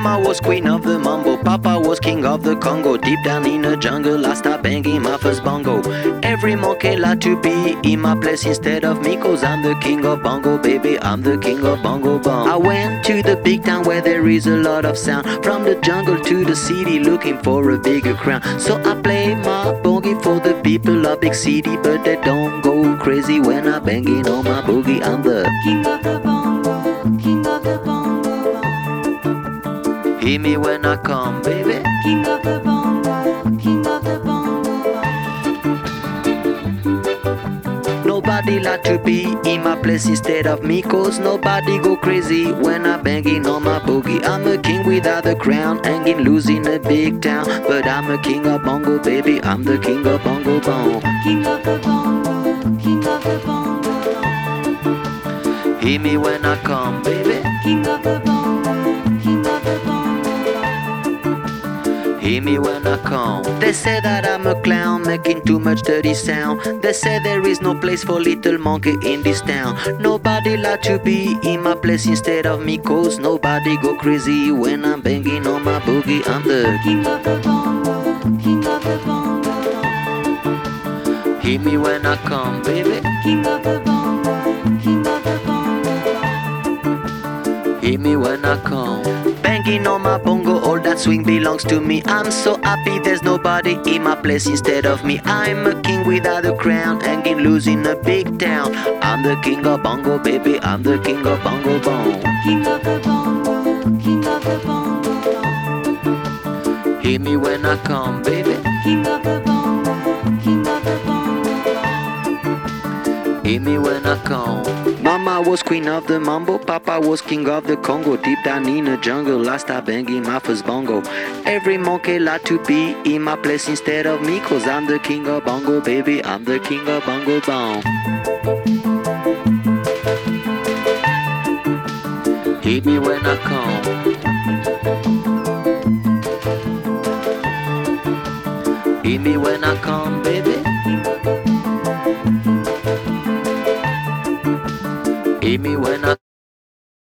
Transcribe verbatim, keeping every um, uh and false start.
Mama was queen of the mambo, Papa was king of the Congo. Deep down in the jungle, I start banging my first bongo. Every monkey like to be in my place instead of me, cause I'm the king of bongo, baby, I'm the king of bongo bong. I went to the big town where there is a lot of sound, from the jungle to the city looking for a bigger crown. So I play my boogie for the people of big city, but they don't go crazy when I'm banging on my boogie. I'm the king of the bongo, king of the bongo bong. Hear me when I come, baby. King of the bongo, king of the bongo bong. Nobody like to be in my place instead of me, cause nobody go crazy when I'm banging on my boogie. I'm a king without a crown, hanging loose in a big town, but I'm a king of bongo, baby, I'm the king of bongo bong. King of the bongo, king of the bongo bong. Hear me when I come, baby. King of the bongo, king of the bongo bong. Hear me when I come. They say that I'm a clown, making too much dirty sound. They say there is no place for little monkey in this town. Nobody like to be in my place instead of me, cause nobody go crazy when I'm banging on my boogie. I'm the king of the bongo, king of the bongo bong. Hear me when I come, baby. King of the bongo, king of the bongo bong. Hear me when I come. Banging on my bongo, all that swing belongs to me. I'm so happy there's nobody in my place instead of me. I'm a king without a crown, hanging loose in a big town. I'm the king of bongo, baby, I'm the king of bongo bong. King of the bongo, king of the bongo bong. Hear me when I come, baby. King of the bongo, king of the bongo bong. Hear me when I come. Mama was queen of the mambo, Papa was king of the Congo. Deep down in the jungle, I start banging my first bongo. Every monkey like to be in my place instead of me, cause I'm the king of bongo, baby, I'm the king of bongo bong. Hear me when I come. Hear me when I come, baby. Hear me when I